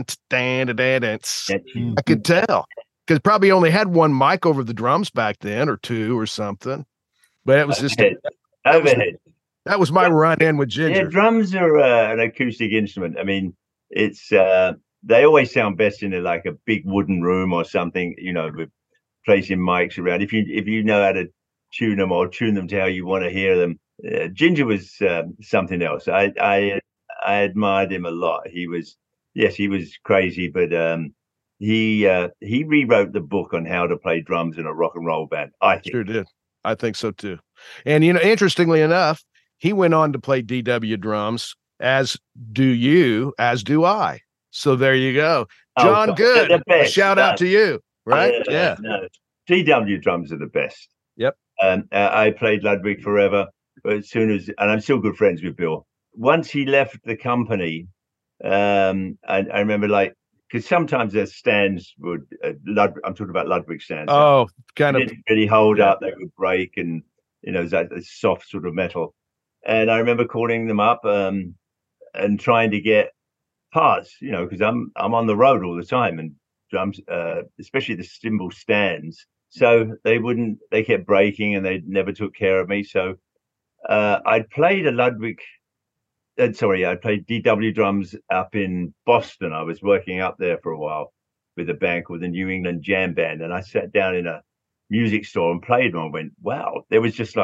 I could tell, because probably only had one mic over the drums back then, or two or something. But it was just overhead. That was my run-in with Ginger. Yeah, drums are an acoustic instrument. I mean, it's they always sound best in a big wooden room or something, with placing mics around. If you know how to tune them or tune them to how you want to hear them. Ginger was something else. I admired him a lot. He was crazy, but he rewrote the book on how to play drums in a rock and roll band. I think. Sure did. I think so too. And interestingly enough, he went on to play DW drums, as do I. So there you go. John Good. A shout out to you. Right? Yeah. No. DW drums are the best. Yep. I played Ludwig forever, but and I'm still good friends with Bill. Once he left the company, I remember because sometimes their stands would, I'm talking about Ludwig stands. Oh, kind of. Didn't really hold up. They would break, and it was like this soft sort of metal. And I remember calling them up and trying to get parts, because I'm on the road all the time, and drums, especially the cymbal stands. So they kept breaking, and they never took care of me. So I played DW drums up in Boston. I was working up there for a while with a band called the New England Jam Band. And I sat down in a music store and played them. I went, wow, there was just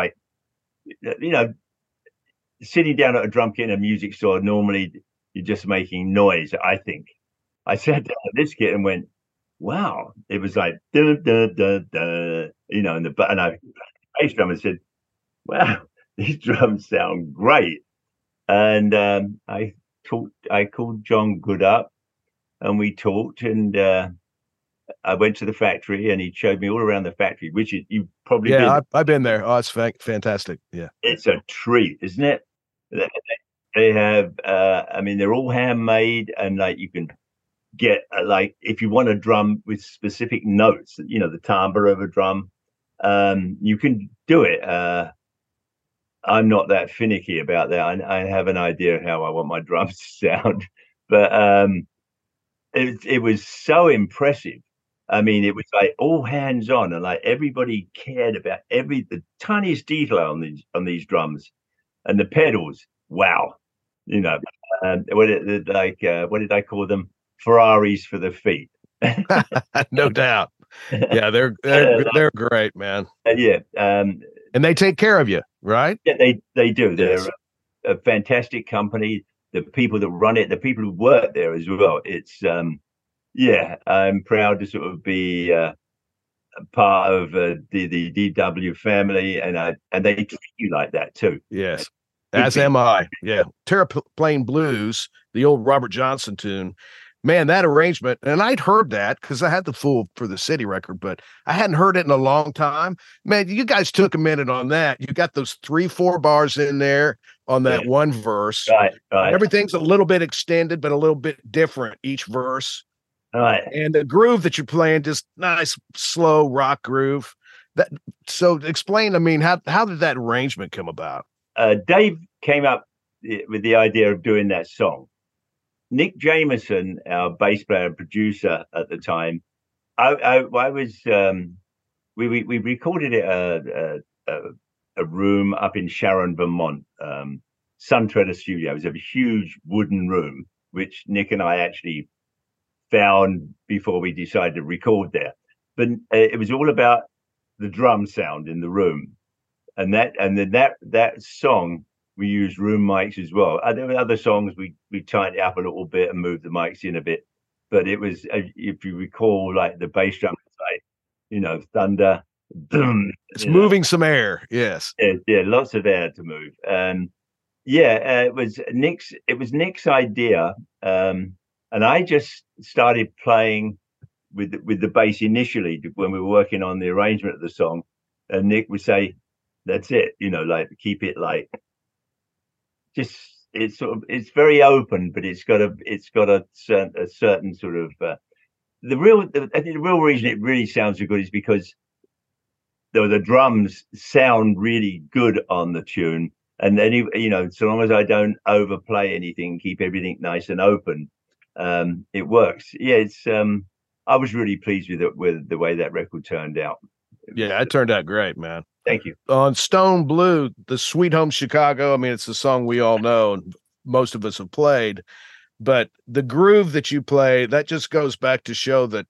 sitting down at a drum kit in a music store, normally you're just making noise, I think. I sat down at this kit and went, wow, it was like, dun, dun, dun, dun, and I bass drum and said, wow, these drums sound great. And I called John Good up, and we talked, and I went to the factory, and he showed me all around the factory, which you probably I've been there. Oh, it's fantastic. Yeah, it's a treat, isn't it? They have, they're all handmade, and you can get if you want a drum with specific notes, the timbre of a drum, you can do it. I'm not that finicky about that. I have an idea of how I want my drums to sound, but it was so impressive. I mean, it was like all hands on, and like everybody cared about the tiniest detail on these drums, and the pedals. Wow, you know, what did I call them? Ferraris for the feet. No doubt. Yeah, they're great, man. Yeah, and they take care of you, right? Yeah, they do. They're a fantastic company. The people that run it, the people who work there as well. It's yeah, I'm proud to sort of be a part of the DW family, and they treat you like that too. Yes, as am I. Yeah, Terraplane Blues, the old Robert Johnson tune. Man, that arrangement, and I'd heard that because I had the Fool for the City record, but I hadn't heard it in a long time. Man, you guys took a minute on that. You got those 3-4 bars in there on that one verse. Right. Everything's a little bit extended, but a little bit different each verse. Right. And the groove that you're playing, just nice, slow rock groove. So explain, I mean, how did that arrangement come about? Dave came up with the idea of doing that song. Nick Jameson, our bass player and producer at the time, I was we recorded it a room up in Sharon, Vermont, Suntreader Studio. It was a huge wooden room, which Nick and I actually found before we decided to record there. But it was all about the drum sound in the room, and then that song. We used room mics as well. There were other songs we tightened it up a little bit and moved the mics in a bit, but it was, if you recall, like the bass drum, like thunder. It's moving some air. Yes. Yeah, lots of air to move. It was Nick's idea, and I just started playing with the bass initially when we were working on the arrangement of the song, and Nick would say, "That's it," like keep it like. Just it's very open, but it's got a certain sort of I think the real reason it really sounds so good is because the drums sound really good on the tune, and then so long as I don't overplay anything, keep everything nice and open, it works. Yeah, it's I was really pleased with the way that record turned out. Yeah, it turned out great, man. Thank you. On Stone Blue, the Sweet Home Chicago, I mean, it's a song we all know and most of us have played, but the groove that you play, that just goes back to show that,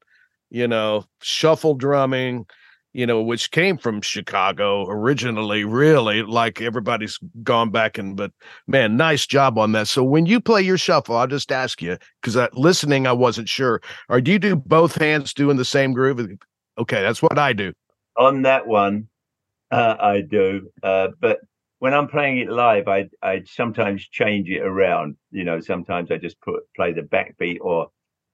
shuffle drumming, which came from Chicago originally, really, like everybody's gone back but man, nice job on that. So when you play your shuffle, I'll just ask you, because listening, I wasn't sure. Or do you do both hands doing the same groove? Okay, that's what I do. On that one, I do, but when I'm playing it live, I sometimes change it around. Sometimes I just play the backbeat, or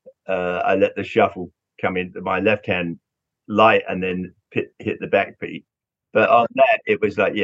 I let the shuffle come into my left hand light and then hit the backbeat. But on that, it was like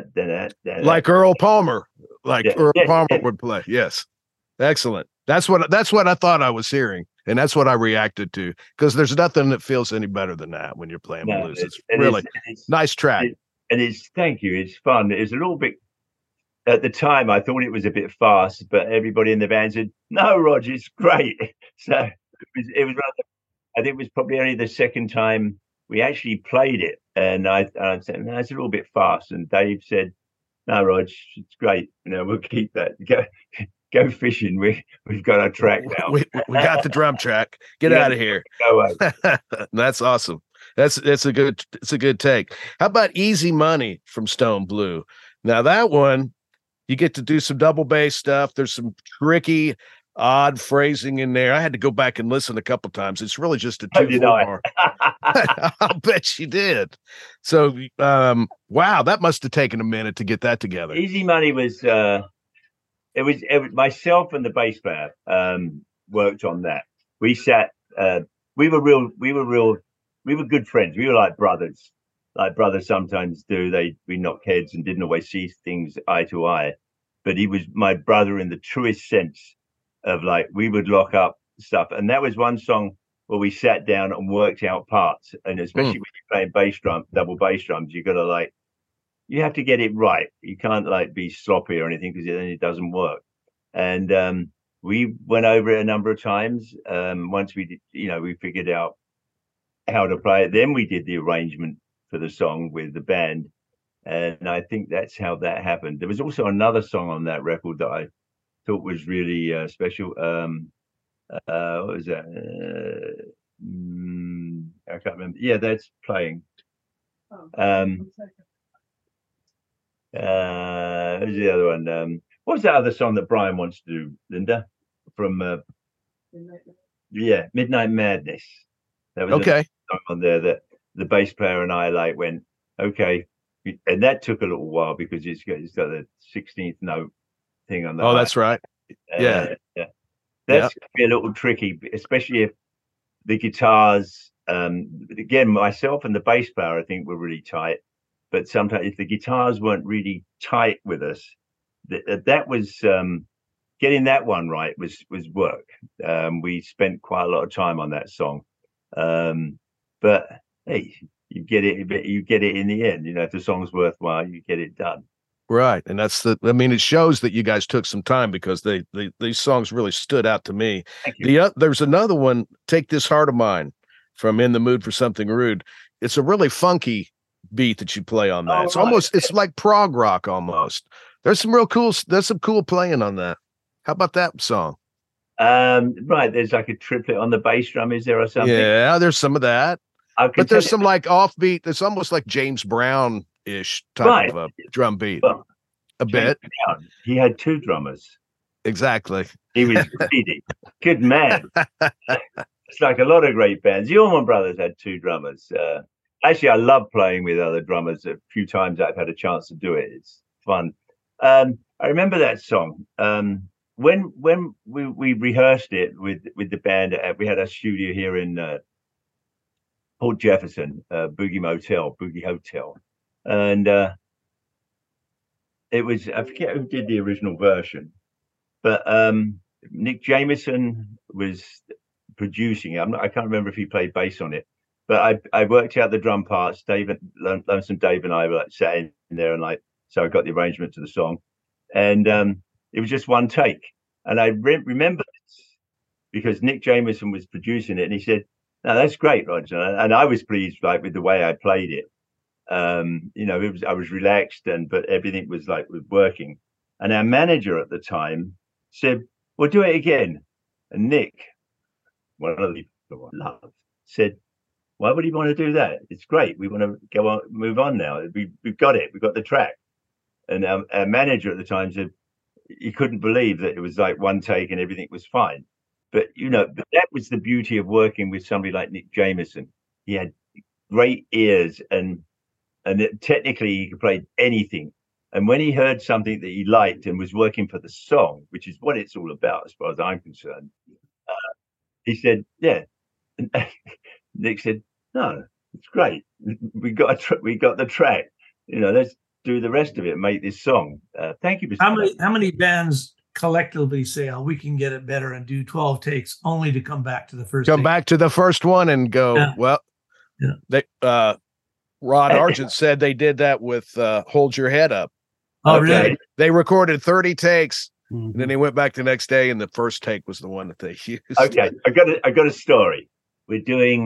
like Earl Palmer, Earl Palmer would play. Yes, excellent. That's what I thought I was hearing. And that's what I reacted to, because there's nothing that feels any better than that when you're playing blues. It's really nice track. Thank you. It's fun. It's a little bit, at the time, I thought it was a bit fast, but everybody in the band said, "No, Roger, it's great." So it was I think it was probably only the second time we actually played it. And I said, "No, it's a little bit fast." And Dave said, "No, Roger, it's great. We'll keep that. Go fishing. We've got our track now. We got the drum track. Get out of here." Go away. That's awesome. That's a good take. How about Easy Money from Stone Blue? Now that one, you get to do some double bass stuff. There's some tricky, odd phrasing in there. I had to go back and listen a couple times. It's really just a 2/4 bar. I'll bet you did. So, wow, that must have taken a minute to get that together. Easy Money was. It was myself and the bass player worked on that. We sat. We were good friends. We were like brothers sometimes do. We knock heads and didn't always see things eye to eye. But he was my brother in the truest sense of, like, we would lock up stuff. And that was one song where we sat down and worked out parts. And especially when you're playing double bass drums, you have to get it right. You can't like be sloppy or anything, because then it doesn't work. And we went over it a number of times. Once we did, we figured out how to play it. Then we did the arrangement for the song with the band. And I think that's how that happened. There was also another song on that record that I thought was really special. What was that? I can't remember. Yeah, that's playing. What was the other one? What was that other song that Brian wants to do, Linda? From Midnight Madness. That was okay. A song on there that the bass player and I went, okay. And that took a little while because it's got the 16th note thing on the high. That's right. Yeah. That's gonna be a little tricky, especially if the guitars, again, myself and the bass player, I think, were really tight. But sometimes if the guitars weren't really tight with us, that was getting that one right was work. We spent quite a lot of time on that song. But hey, you get it in the end. If the song's worthwhile, you get it done. Right. And it shows that you guys took some time, because these songs really stood out to me. Thank you. There's another one, Take This Heart of Mine, from In the Mood for Something Rude. It's a really funky beat that you play on that. It's like prog rock almost. There's some cool playing on that. How about that song? Right. There's like a triplet on the bass drum, is there, or something? Yeah, there's some of that. But there's some like offbeat. It's almost like James Brown-ish type of a drum beat. Well, a bit. Brown, he had two drummers. Exactly. He was greedy. Good man. It's like a lot of great bands. The Allman Brothers had two drummers. Actually, I love playing with other drummers. A few times I've had a chance to do it. It's fun. I remember that song. When we rehearsed it with the band, we had a studio here in Port Jefferson, Boogie Hotel, and it was, I forget who did the original version, but Nick Jameson was producing it. I can't remember if he played bass on it, but I worked out the drum parts. Lonesome Dave and I were sat in there, and so I got the arrangement to the song, and it was just one take. And I remember this because Nick Jameson was producing it, and he said, "No, that's great, Roger." And I was pleased, with the way I played it. I was relaxed, but everything was working. And our manager at the time said, "Well, do it again." And Nick, one of the people I love, said, "Why would he want to do that? It's great. We want to move on now. We've got it. We've got the track." And our manager at the time said he couldn't believe that it was one take and everything was fine. But but that was the beauty of working with somebody like Nick Jameson. He had great ears, and technically he could play anything. And when he heard something that he liked and was working for the song, which is what it's all about as far as I'm concerned, he said, "Yeah." And Nick said, "No, it's great. We got the track. Let's do the rest of it and make this song." Thank you. How many bands collectively say, "Oh, we can get it better," and do 12 takes only to come back to the first back to the first one and go, They Rod Argent said they did that with Hold Your Head Up. Oh, really? They recorded 30 takes, and then they went back the next day, and the first take was the one that they used. Okay, I got a story. We're doing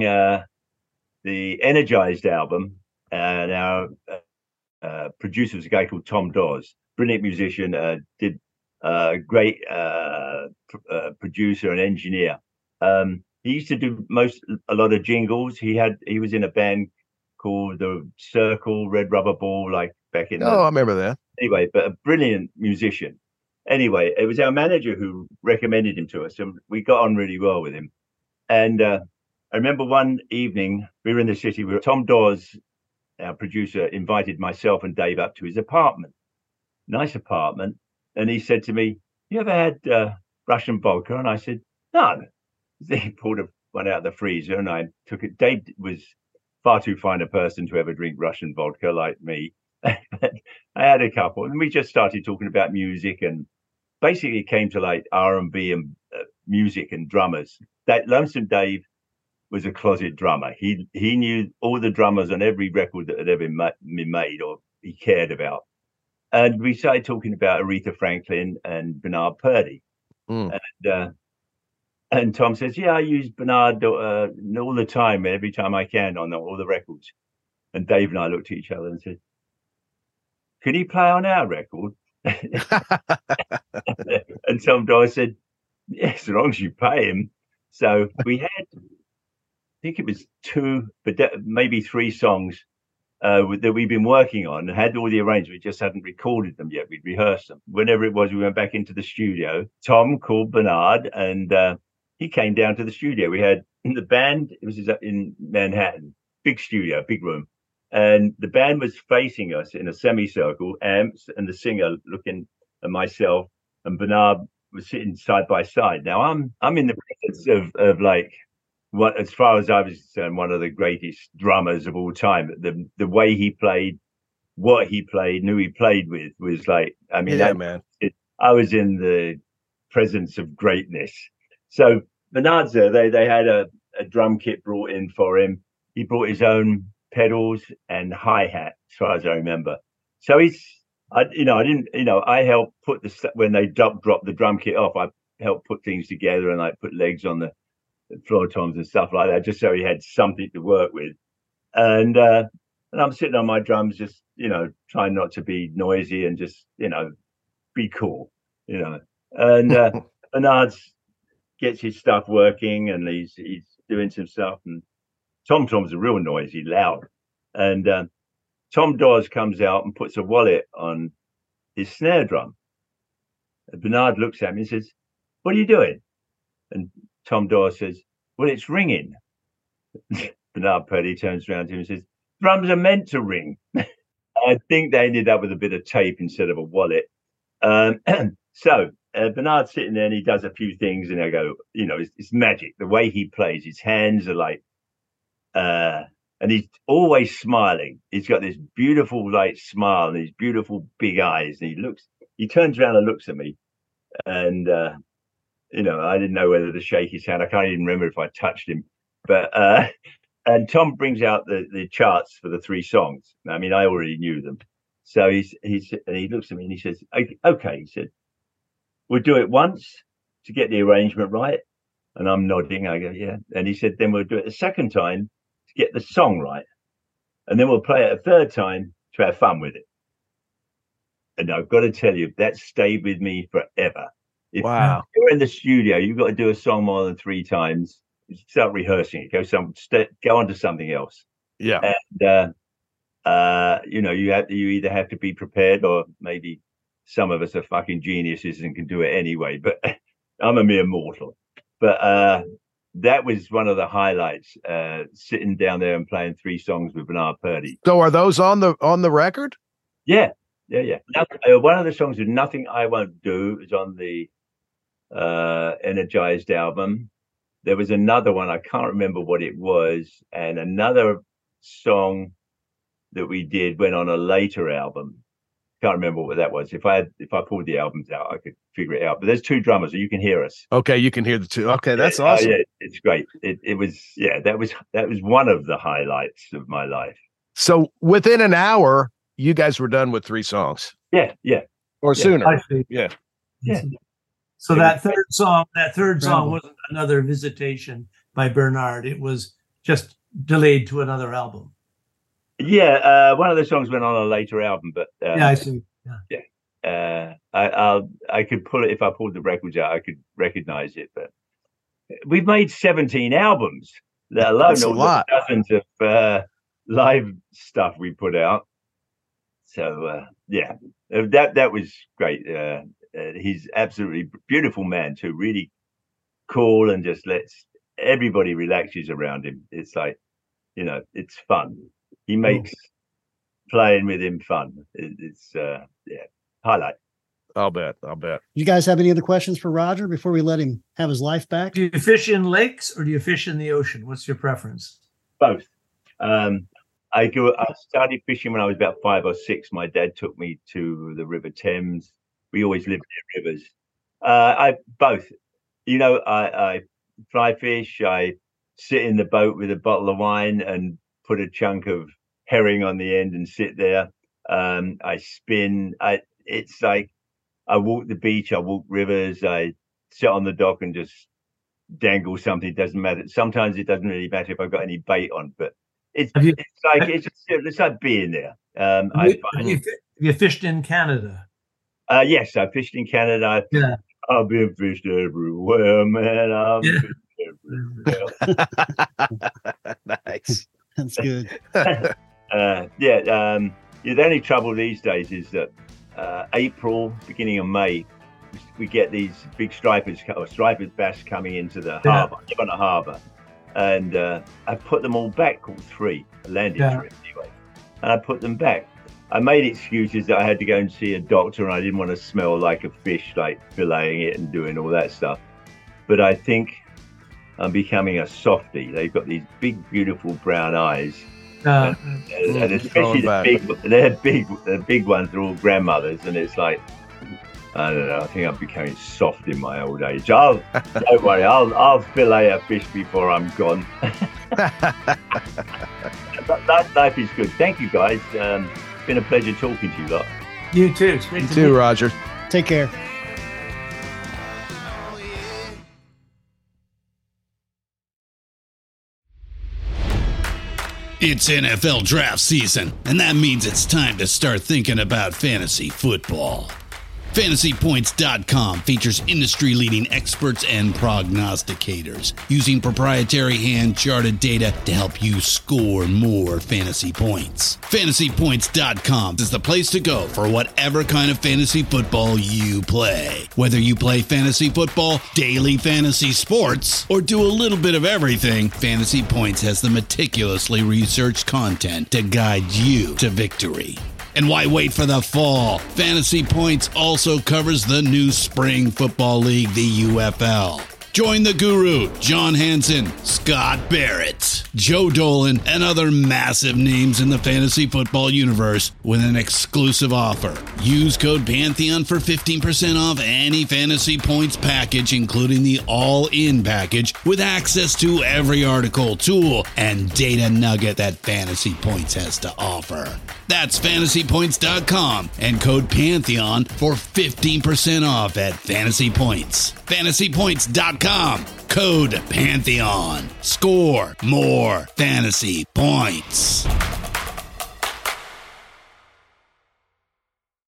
the Energized album, and our producer was a guy called Tom Dawes, brilliant musician, did great producer and engineer. He used to do a lot of jingles. He was in a band called the Circle, Red Rubber Ball, back in. I remember that. Anyway, but a brilliant musician. Anyway, it was our manager who recommended him to us, and we got on really well with him. And I remember one evening we were in the city where Tom Dawes, our producer, invited myself and Dave up to his apartment. Nice apartment. And he said to me, "You ever had Russian vodka?" And I said, "No." He pulled one out of the freezer, and I took it. Dave was far too fine a person to ever drink Russian vodka like me. I had a couple, and we just started talking about music, and basically it came to R&B and music and drummers. That Lonesome Dave was a closet drummer. He knew all the drummers on every record that had ever been made or he cared about. And we started talking about Aretha Franklin and Bernard Purdie. And Tom says, yeah, I use Bernard all the time, every time I can on all the records. And Dave and I looked at each other and said, can he play on our record? And Tom Dawes said, yes, as long as you pay him. So we had, I think it was 2, but maybe 3 songs that we've been working on and had all the arrangements. We just hadn't recorded them yet. We'd rehearsed them. Whenever it was, we went back into the studio. Tom called Bernard and he came down to the studio. We had the band, it was in Manhattan, big studio, big room. And the band was facing us in a semicircle, amps and the singer looking at myself, and Bernard was sitting side by side. Now I'm in the presence of like, what, as far as I was concerned, one of the greatest drummers of all time. The way he played, what he played, who he played with was like, I mean, man. I was in the presence of greatness. So Bernard's there. They had a drum kit brought in for him. He brought his own pedals and hi-hat, as far as I remember. So I helped put when they dropped the drum kit off, I helped put things together and like put legs on the floor toms and stuff like that, just so he had something to work with. And I'm sitting on my drums, just, trying not to be noisy and just, be cool, and Bernard gets his stuff working and he's doing some stuff, and Tom's a real noisy, loud. And Tom Dawes comes out and puts a wallet on his snare drum. And Bernard looks at me and says, what are you doing? And Tom Dawes says, well, it's ringing. Bernard Purdie turns around to him and says, drums are meant to ring. I think they ended up with a bit of tape instead of a wallet. So Bernard's sitting there and he does a few things and I go, it's magic. The way he plays, his hands are like, and he's always smiling. He's got this beautiful like smile and these beautiful big eyes. And he turns around and looks at me. And, I didn't know whether to shake his hand. I can't even remember if I touched him. But, and Tom brings out the charts for the 3 songs. I mean, I already knew them. So he looks at me and he says, okay, he said, we'll do it once to get the arrangement right. And I'm nodding. I go, yeah. And he said, then we'll do it a second time to get the song right. And then we'll play it a third time to have fun with it. And I've got to tell you, that stayed with me forever. If you're in the studio, you've got to do a song more than 3 times. You start rehearsing it. Go on to something else. Yeah. And, you either have to be prepared or maybe some of us are fucking geniuses and can do it anyway. But I'm a mere mortal. But that was one of the highlights, sitting down there and playing 3 songs with Bernard Purdie. So are those on the record? Yeah. One of the songs with Nothing I Won't Do is on the Energized album. There was another one, I can't remember what it was, and another song that we did went on a later album. Can't remember what that was. If I pulled the albums out, I could figure it out. But there's 2 drummers, so you can hear us. Okay, you can hear the 2. Okay, that's awesome. Yeah, it's great. It was that was one of the highlights of my life. So within an hour, you guys were done with 3 songs. Yeah. Or sooner. I see. Yeah. So that third song wasn't another visitation by Bernard. It was just delayed to another album. Yeah, one of the songs went on a later album, but yeah, I see. Yeah. I could pull it if I pulled the records out. I could recognize it, but we've made 17 albums, let alone all the dozens of live stuff we put out. So that was great. He's absolutely beautiful man too, really cool, and just lets everybody relaxes around him. It's like, it's fun. He makes playing with him fun. It's highlight. I'll bet. You guys have any other questions for Roger before we let him have his life back? Do you fish in lakes or do you fish in the ocean? What's your preference? Both. I started fishing when I was about 5 or 6. My dad took me to the River Thames. We always lived near rivers. Both. I fly fish. I sit in the boat with a bottle of wine and put a chunk of herring on the end and sit there. I spin. It's like I walk the beach, I walk rivers, I sit on the dock and just dangle something. It doesn't matter. Sometimes it doesn't really matter if I've got any bait on, but it's like being there. Have you fished in Canada? Yes, I fished in Canada. Yeah. I've been fished everywhere, man. Nice. That's good. The only trouble these days is that April, beginning of May, we get these big stripers bass coming into the harbour. I live on a harbour, and I put them all back, called 3, a landing trip anyway, and I put them back. I made excuses that I had to go and see a doctor and I didn't want to smell like a fish, like filleting it and doing all that stuff. But I think I'm becoming a softie. They've got these big, beautiful brown eyes. And especially the big ones are all grandmothers, and it's like, I don't know, I think I'm becoming soft in my old age. Don't worry, I'll fillet a fish before I'm gone. that life is good. Thank you, guys. It's been a pleasure talking to you lot. You too. It's great You to too, meet Roger. Take care. It's NFL draft season, and that means it's time to start thinking about fantasy football. FantasyPoints.com features industry-leading experts and prognosticators using proprietary hand-charted data to help you score more fantasy points. FantasyPoints.com is the place to go for whatever kind of fantasy football you play. Whether you play fantasy football, daily fantasy sports, or do a little bit of everything, Fantasy Points has the meticulously researched content to guide you to victory. And why wait for the fall? Fantasy Points also covers the new spring football league, the UFL. Join the guru, John Hansen, Scott Barrett, Joe Dolan, and other massive names in the fantasy football universe with an exclusive offer. Use code Pantheon for 15% off any Fantasy Points package, including the all-in package, with access to every article, tool, and data nugget that Fantasy Points has to offer. That's FantasyPoints.com and code Pantheon for 15% off at Fantasy Points. FantasyPoints.com, code Pantheon. Score more fantasy points.